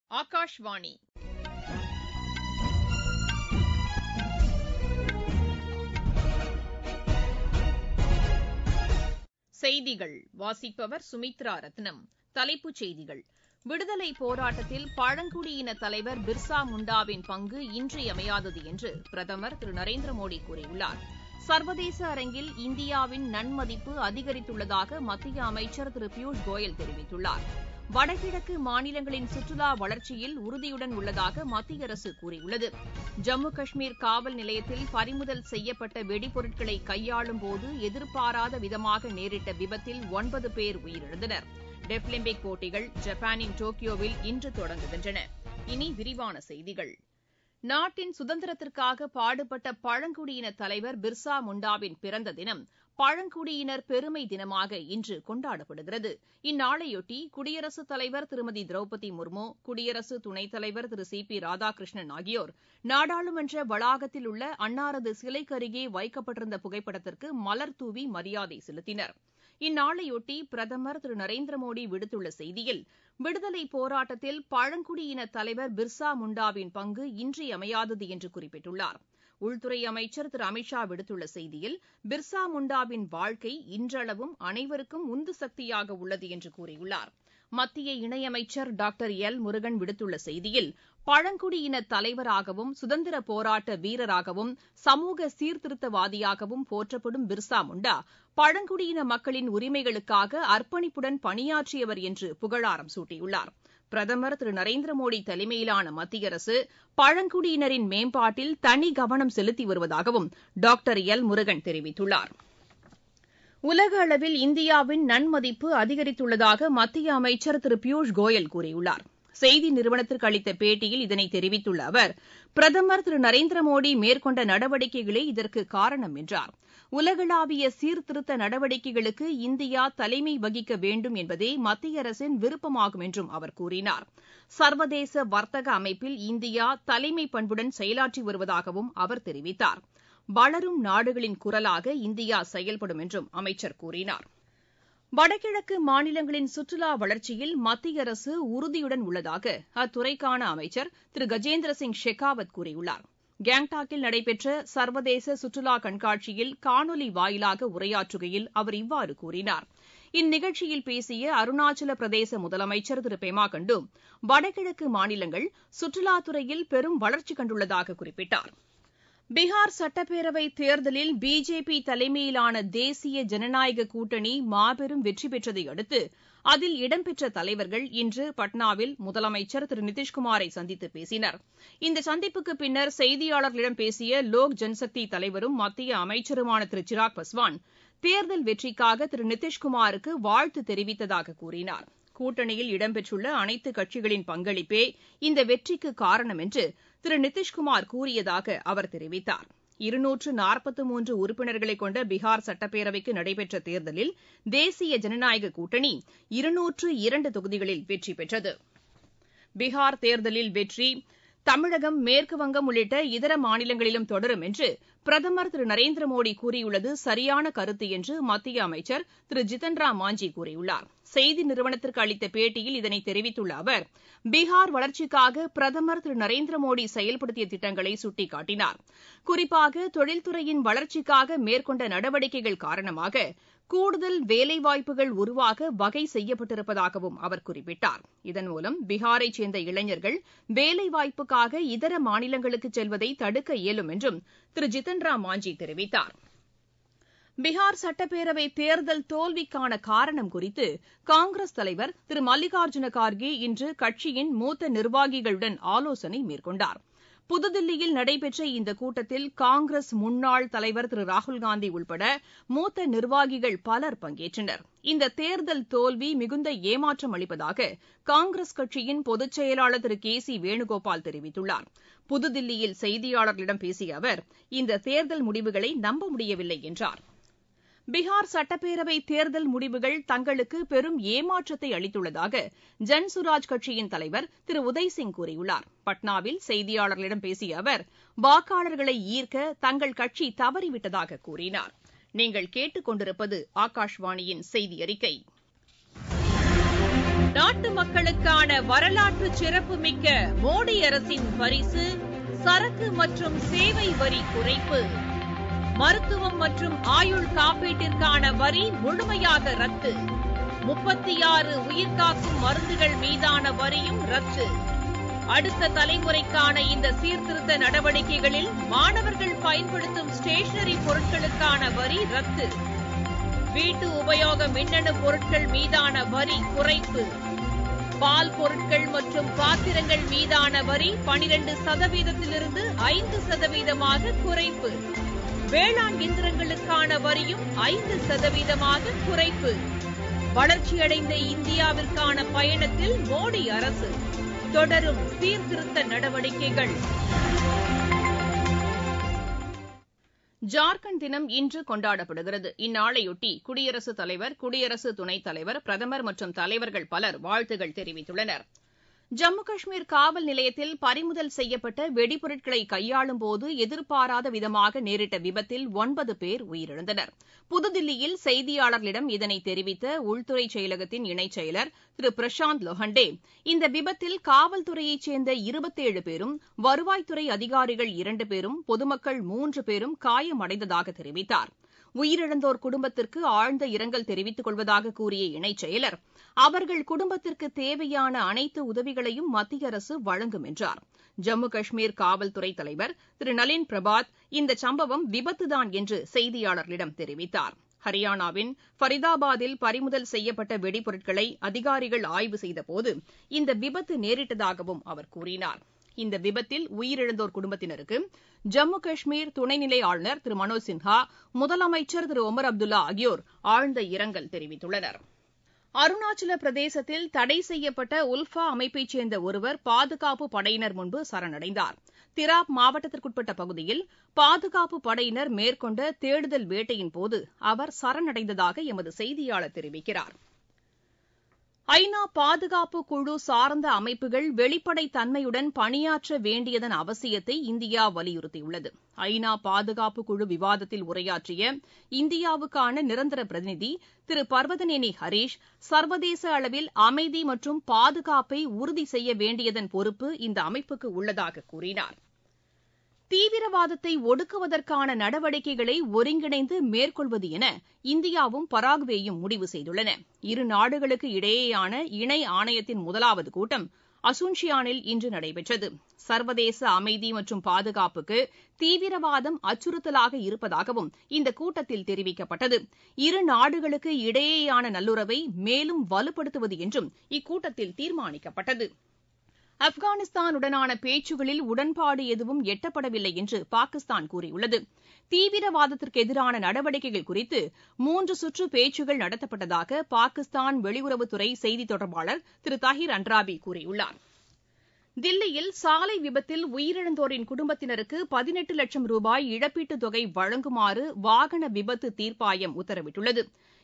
ஆகாஷ்வாணி செய்திகள் வாசிப்பவர் சுமித்ரா ரத்னம். தலைப்புச் செய்திகள்: விடுதலை போராட்டத்தில் பழங்குடியின தலைவர் பிர்சா முண்டாவின் பங்கு இன்றியமையாதது என்று பிரதமர் திரு நரேந்திர மோடி கூறியுள்ளார். சர்வதேச அரங்கில் இந்தியாவின் நன்மதிப்பு அதிகரித்துள்ளதாக மத்திய அமைச்சர் திரு பியூஷ் கோயல் தெரிவித்துள்ளார். வடகிழக்கு மாநிலங்களின் சுற்றுலா வளர்ச்சியில் உறுதியுடன் உள்ளதாக மத்திய அரசு கூறியுள்ளது. ஜம்மு காஷ்மீர் காவல் நிலையத்தில் பறிமுதல் செய்யப்பட்ட வெடிபொருட்களை கையாளும் போது எதிர்பாராத விதமாக நேரிட்ட விபத்தில் 9 பேர் உயிரிழந்தனர். டெஃபிலிம்பிக் போட்டிகள் ஜப்பானின் டோக்கியோவில் இன்று தொடங்குகின்றன. இனி விரிவான செய்திகள். நாட்டின் சுதந்திரத்திற்காக பாடுபட்ட பழங்குடியின தலைவர் பிர்சா முண்டாவின் பிறந்த தினம் பழங்குடியினர் பெருமை தினமாக இன்று கொண்டாடப்படுகிறது. இந்நாளையொட்டி குடியரசுத் தலைவர் திருமதி திரௌபதி முர்மு, குடியரசு துணைத் தலைவர் திரு சி பி ராதாகிருஷ்ணன் ஆகியோர் நாடாளுமன்ற வளாகத்தில் உள்ள அன்னாரது சிலைக்கு அருகே வைக்கப்பட்டிருந்த புகைப்படத்திற்கு மலர் தூவி மரியாதை செலுத்தினர். இந்நாளையொட்டி பிரதமர் திரு நரேந்திர மோடி விடுத்துள்ள செய்தியில், விடுதலை போராட்டத்தில் பழங்குடியின தலைவர் பிர்சா முண்டாவின் பங்கு இன்றியமையாதது என்று குறிப்பிட்டுள்ளார். உள்துறை அமைச்சர் திரு அமித் ஷா விடுத்துள்ள செய்தியில், பிர்சா முண்டாவின் வாழ்க்கை இன்றளவும் அனைவருக்கும் உந்து சக்தியாக உள்ளது என்று கூறியுள்ளார். மத்திய இணையமைச்சர் டாக்டர் எல் முருகன் விடுத்துள்ள செய்தியில், பழங்குடியின தலைவராகவும் சுதந்திர போராட்ட வீரராகவும் சமூக சீர்திருத்தவாதியாகவும் போற்றப்படும் பிர்சா முண்டா பழங்குடியின மக்களின் உரிமைகளுக்காக அர்ப்பணிப்புடன் பணியாற்றியவர் என்று புகழாரம் சூட்டியுள்ளார். பிரதமர் திரு நரேந்திர மோடி தலைமையிலான மத்திய அரசு பழங்குடியினரின் மேம்பாட்டில் தனி கவனம் செலுத்தி வருவதாகவும் டாக்டர் எல் முருகன் தெரிவித்துள்ளார். உலக அளவில் இந்தியாவின் நன்மதிப்பு அதிகரித்துள்ளதாக மத்திய அமைச்சர் திரு பியூஷ் கோயல் கூறியுள்ளார். செய்தி நிறுவனத்திற்கு அளித்த பேட்டியில் இதனை தெரிவித்துள்ள அவர், பிரதமர் திரு நரேந்திர மோடி மேற்கொண்ட நடவடிக்கைகளே இதற்கு காரணம் என்றார். உலகளாவிய சீர்திருத்த நடவடிக்கைகளுக்கு இந்தியா தலைமை வகிக்க வேண்டும் என்பதே மத்திய அரசின் விருப்பமாகும் என்றும் அவர் கூறினார். சர்வதேச வர்த்தக அமைப்பில் இந்தியா தலைமை பண்புடன் செயலாற்றி வருவதாகவும் அவர் தெரிவித்தார். வளரும் நாடுகளின் குரலாக இந்தியா செயல்படும் என்றும் அமைச்சர் கூறினார். வடகிழக்கு மாநிலங்களின் சுற்றுலா வளர்ச்சியில் மத்திய அரசு உறுதியுடன் உள்ளதாக அத்துறைக்கான அமைச்சர் திரு கஜேந்திர சிங் ஷெகாவத் கூறியுள்ளார். கேங்டாக்கில் நடைபெற்ற சர்வதேச சுற்றுலா கண்காட்சியில் காணொலி வாயிலாக உரையாற்றுகையில் அவர் இவ்வாறு கூறினார். இந்நிகழ்ச்சியில் பேசிய அருணாச்சல பிரதேச முதலமைச்சர் திரு பெமா கண்டு, வடகிழக்கு மாநிலங்கள் சுற்றுலாத்துறையில் பெரும் வளர்ச்சி கண்டுள்ளதாக குறிப்பிட்டார். பீகார் சட்டப்பேரவைத் தேர்தலில் பிஜேபி தலைமையிலான தேசிய ஜனநாயக கூட்டணி மாபெரும் வெற்றி பெற்றதை அடுத்து அதில் இடம்பெற்ற தலைவர்கள் இன்று பட்னாவில் முதலமைச்சர் திரு நிதிஷ்குமாரை சந்தித்து பேசினர். இந்த சந்திப்புக்கு பின்னர் செய்தியாளர்களிடம் பேசிய லோக் ஜன்சக்தி தலைவரும் மத்திய அமைச்சருமான திரு சிராக் பஸ்வான், தேர்தல் வெற்றிக்காக திரு நிதிஷ்குமாருக்கு வாழ்த்து தெரிவித்ததாக கூறினார். கூட்டணியில் இடம்பெற்றுள்ள அனைத்து கட்சிகளின் பங்களிப்பே இந்த வெற்றிக்கு காரணம் என்று திரு நிதிஷ்குமார் கூறியதாக அவர் தெரிவித்தார். 243 உறுப்பினர்களை கொண்ட பீகார் சட்டப்பேரவைக்கு நடைபெற்ற தேர்தலில் தேசிய ஜனநாயக கூட்டணி 202 தொகுதிகளில் வெற்றி பெற்றது. பீகார் தேர்தலில் வெற்றி தமிழகம், மேற்குவங்கம் உள்ளிட்ட இதர மாநிலங்களிலும் தொடரும் என்று பிரதமர் திரு நரேந்திர மோடி கூறியுள்ளது சரியான கருத்து என்று மத்திய அமைச்சர் திரு ஜித்தன் ராம் மாஞ்சி கூறியுள்ளார். செய்தி நிறுவனத்திற்கு அளித்த பேட்டியில் இதனை தெரிவித்துள்ள அவர், பீகார் வளர்ச்சிக்காக பிரதமர் திரு நரேந்திர மோடி செயல்படுத்திய திட்டங்களை சுட்டிக்காட்டினார். குறிப்பாக தொழில்துறையின் வளர்ச்சிக்காக மேற்கொண்ட நடவடிக்கைகள் காரணமாக கூடுதல் வேலைவாய்ப்புகள் உருவாக வகை செய்யப்பட்டிருப்பதாகவும் அவர் குறிப்பிட்டார். இதன் மூலம் பீகாரைச் சேர்ந்த இளைஞர்கள் வேலைவாய்ப்புக்காக இதர மாநிலங்களுக்கு செல்வதை தடுக்க இயலும் என்றும் திரு ஜித்தன் ராம் மாஞ்சி தெரிவித்தார். பீகார் சட்டப்பேரவை தேர்தல் தோல்விக்கான காரணம் குறித்து காங்கிரஸ் தலைவர் திரு மல்லிகார்ஜுன கார்கே இன்று கட்சியின் மூத்த நிர்வாகிகளுடன் ஆலோசனை மேற்கொண்டார். புதுதில்லியில் நடைபெற்ற இந்த கூட்டத்தில் காங்கிரஸ் முன்னாள் தலைவர் திரு ராகுல்காந்தி உள்பட மூத்த நிர்வாகிகள் பலர் பங்கேற்றனர். இந்த தேர்தல் தோல்வி மிகுந்த ஏமாற்றம் அளிப்பதாக காங்கிரஸ் கட்சியின் பொதுச் செயலாளர் திரு கே சி வேணுகோபால் தெரிவித்துள்ளார். புதுதில்லியில் செய்தியாளர்களிடம் பேசிய அவர், இந்த தேர்தல் முடிவுகளை நம்ப முடியவில்லை என்றார். பீகார் சட்டப்பேரவை தேர்தல் முடிவுகள் தங்களுக்கு பெரும் ஏமாற்றத்தை அளித்துள்ளதாக ஜன்சுராஜ் கட்சியின் தலைவர் திரு உதய்சிங் கூறியுள்ளார். பட்னாவில் செய்தியாளர்களிடம் பேசிய அவர், வாக்காளர்களை ஈர்க்க தங்கள் கட்சி தவறிவிட்டதாக கூறினார். நீங்கள் கேட்டுக் கொண்டிருப்பது ஆகாஷ்வாணியின் செய்தி அறிக்கை. நாட்டு மக்களுக்கான வரலாற்று சிறப்புமிக்க மோடி அரசின் பரிசு சரக்கு மற்றும் சேவை வரி குறைப்பு. மருத்துவம் மற்றும் ஆயுள் காப்பீட்டிற்கான வரி முழுமையாக ரத்து. 36 உயிர்காக்கும் மருந்துகள் மீதான வரியும் ரத்து. அடுத்த தலைமுறைக்கான இந்த சீர்திருத்த நடவடிக்கைகளில் மாணவர்கள் பயன்படுத்தும் ஸ்டேஷனரி பொருட்களுக்கான வரி ரத்து. வீட்டு உபயோக மின்னணு பொருட்கள் மீதான வரி குறைப்பு. பால் பொருட்கள் மற்றும் பாத்திரங்கள் மீதான வரி 12%-இலிருந்து 5% குறைப்பு. வேளாண் இயந்திரங்களுக்கான வரியும் 5% குறைப்பு. வளர்ச்சியடைந்த இந்தியாவிற்கான பயணத்தில் மோடி அரசு தொடரும் சீர்திருத்த நடவடிக்கைகள். ஜார்க்கண்ட் தினம் இன்று கொண்டாடப்படுகிறது. இந்நாளையொட்டி குடியரசுத் தலைவர், குடியரசு துணைத் தலைவர், பிரதமர் மற்றும் தலைவர்கள் பலர் வாழ்த்துகள் தெரிவித்துள்ளனர். ஜம்மு காஷ்மீர் காவல் நிலையத்தில் பறிமுதல் செய்யப்பட்ட வெடிபொருட்களை கையாளும்போது எதிர்பாராத விதமாக நேரிட்ட விபத்தில் 9 பேர் உயிரிழந்தனர். புதுதில்லியில் செய்தியாளர்களிடம் இதனை தெரிவித்த உள்துறை செயலகத்தின் இணைச் செயலர் திரு பிரசாந்த் லோஹண்டே, இந்த விபத்தில் காவல்துறையைச் சேர்ந்த 27 பேரும், வருவாய்த்துறை அதிகாரிகள் 2 பேரும், பொதுமக்கள் 3 பேரும் காயமடைந்ததாக தெரிவித்தார். உயிரிழந்தோர் குடும்பத்திற்கு ஆழ்ந்த இரங்கல் தெரிவித்துக் கொள்வதாக கூறிய இணைச் செயலர், அவர்கள் குடும்பத்திற்கு தேவையான அனைத்து உதவிகளையும் மத்திய அரசு வழங்கும் என்றார். ஜம்மு காஷ்மீர் காவல்துறை தலைவர் திரு நளின் பிரபாத் இந்த சம்பவம் விபத்துதான் என்று செய்தியாளர்களிடம் தெரிவித்தார். ஹரியானாவின் ஃபரிதாபாத்தில் பறிமுதல் செய்யப்பட்ட வெடிபொருட்களை அதிகாரிகள் ஆய்வு செய்தபோது இந்த விபத்து நேரிட்டதாகவும் அவர் கூறினார். இந்த விபத்தில் உயிரிழந்தோர் குடும்பத்தினருக்கு ஜம்மு காஷ்மீர் துணைநிலை ஆளுநர் திரு மனோஜ் சின்ஹா, முதலமைச்சர் திரு ஒமர் அப்துல்லா ஆகியோர் ஆழ்ந்த இரங்கல் தெரிவித்துள்ளனர். அருணாச்சல பிரதேசத்தில் தடை செய்யப்பட்ட உல்ஃபா அமைப்பைச் சேர்ந்த ஒருவர் பாதுகாப்பு படையினர் முன்பு சரணடைந்தார். திராப் மாவட்டத்திற்குட்பட்ட பகுதியில் பாதுகாப்பு படையினர் மேற்கொண்ட தேடுதல் வேட்டையின்போது அவர் சரணடைந்ததாக எமது செய்தியாளர் தெரிவிக்கிறார். ஐநா பாதுகாப்பு குழு சார்ந்த அமைப்புகள் வெளிப்படைத் தன்மையுடன் பணியாற்ற வேண்டியதன் அவசியத்தை இந்தியா வலியுறுத்தியுள்ளது. ஐநா பாதுகாப்பு குழு விவாதத்தில் உரையாற்றிய இந்தியாவுக்கான நிரந்தர பிரதிநிதி திரு பர்வதனேனி ஹரீஷ், சர்வதேச அளவில் அமைதி மற்றும் பாதுகாப்பை உறுதி செய்ய வேண்டியதன் பொறுப்பு இந்த அமைப்புக்கு உள்ளதாக கூறினார். தீவிரவாதத்தை ஒடுக்குவதற்கான நடவடிக்கைகளை ஒருங்கிணைந்து மேற்கொள்வது என இந்தியாவும் பராகுவேயும் முடிவு செய்துள்ளன. இரு நாடுகளுக்கு இடையேயான இணை ஆணையத்தின் முதலாவது கூட்டம் அசுன்ஷியானில் இன்று நடைபெற்றது. சர்வதேச அமைதி மற்றும் பாதுகாப்புக்கு தீவிரவாதம் அச்சுறுத்தலாக இருப்பதாகவும் இந்த கூட்டத்தில் தெரிவிக்கப்பட்டது. இரு நாடுகளுக்கு இடையேயான நல்லுறவை மேலும் வலுப்படுத்துவது என்றும் இக்கூட்டத்தில் தீர்மானிக்கப்பட்டது. ஆப்கானிஸ்தானுடனான பேச்சுகளில் உடன்பாடு எதுவும் எட்டப்படவில்லை என்று பாகிஸ்தான் கூறியுள்ளது. தீவிரவாதத்திற்கு எதிரான நடவடிக்கைகள் குறித்து 3 சுற்று பேச்சுகள் நடத்தப்பட்டதாக பாகிஸ்தான் வெளியுறவுத்துறை செய்தித் தொடர்பாளர் திரு தாஹிர் அன்ராபி கூறியுள்ளார். தில்லியில் சாலை விபத்தில் உயிரிழந்தோரின் குடும்பத்தினருக்கு 18 லட்சம் ரூபாய் இழப்பீட்டுத் தொகை வழங்குமாறு வாகன விபத்து தீர்ப்பாயம் உத்தரவிட்டுள்ளது.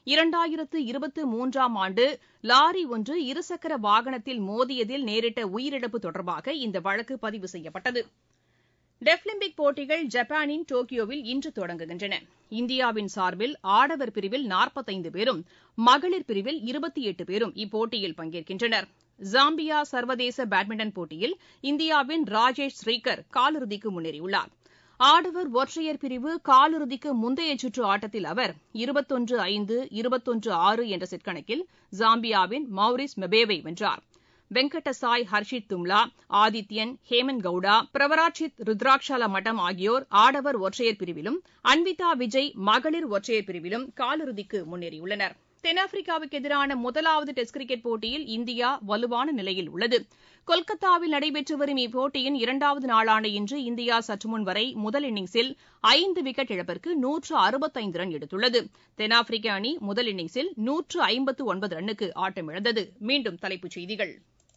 2023ஆம் ஆண்டு லாரி ஒன்று இருசக்கர வாகனத்தில் மோதியதில் நேரிட்ட உயிரிழப்பு தொடர்பாக இந்த வழக்கு பதிவு செய்யப்பட்டது. டெஃபிலிம்பிக் போட்டிகள் ஜப்பானின் டோக்கியோவில் இன்று தொடங்குகின்றன. இந்தியாவின் சார்பில் ஆடவர் பிரிவில் 45 பேரும், மகளிர் பிரிவில் 28 பேரும் இப்போட்டியில் பங்கேற்கின்றனர். ஜாம்பியா சர்வதேச பேட்மிண்டன் போட்டியில் இந்தியாவின் ராஜேஷ் ஸ்ரீகர் காலிறுதிக்கு முன்னேறியுள்ளார். ஆடவர் ஒற்றையர் பிரிவு காலிறுதிக்கு முந்தைய சுற்று ஆட்டத்தில் அவர் 21-5, 21-6 என்ற செட் கணக்கில் ஜாம்பியாவின் மௌரிஸ் மெபேவை வென்றார். வெங்கடசாய் ஹர்ஷித் தும்லா, ஆதித்யன், ஹேமந்த் கவுடா, பிரவராட்சித் ருத்ராட்சால மட்டம் ஆகியோர் ஆடவர் ஒற்றையர் பிரிவிலும், அன்விதா விஜய் மகளிர் ஒற்றையர் பிரிவிலும் காலிறுதிக்கு முன்னேறியுள்ளனர். தென்னாப்பிரிக்காவுக்கு எதிரான முதலாவது டெஸ்ட் கிரிக்கெட் போட்டியில் இந்தியா வலுவான நிலையில் உள்ளது. கொல்கத்தாவில் நடைபெற்று வரும் இப்போட்டியின் 2வது நாளான இன்று இந்தியா சற்றுமுன் வரை முதல் இன்னிங்ஸில் 5 விக்கெட் இழப்பிற்கு 165 ரன் எடுத்துள்ளது. தென்னாப்பிரிக்க அணி முதல் இன்னிங்ஸில் 159 ரன்னுக்கு ஆட்டமிழந்தது. மீண்டும் தலைப்புச் செய்திகள்.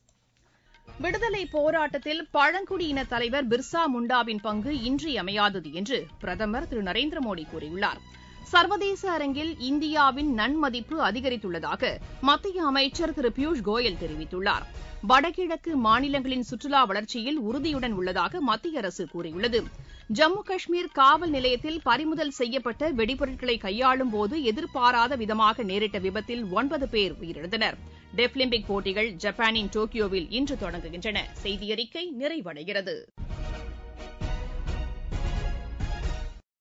விடுதலை போராட்டத்தில் பழங்குடியின தலைவர் பிர்சா முண்டாவின் பங்கு இன்றியமையாதது என்று பிரதமர் திரு நரேந்திர மோடி கூறியுள்ளார். சர்வதேச அரங்கில் இந்தியாவின் நன்மதிப்பு அதிகரித்துள்ளதாக மத்திய அமைச்சர் திரு பியூஷ் கோயல் தெரிவித்துள்ளார். வடகிழக்கு மாநிலங்களின் சுற்றுலா வளர்ச்சியில் உறுதியுடன் உள்ளதாக மத்திய அரசு கூறியுள்ளது. ஜம்மு காஷ்மீர் காவல் நிலையத்தில் பறிமுதல் செய்யப்பட்ட வெடிபொருட்களை கையாளும் போது எதிர்பாராத விதமாக நேரிட்ட விபத்தில் 9 பேர் உயிரிழந்தனர். டெஃபிலிம்பிக் போட்டிகள் ஜப்பானின் டோக்கியோவில் இன்று தொடங்குகின்றன. செய்தியறிக்கை நிறைவடைகிறது.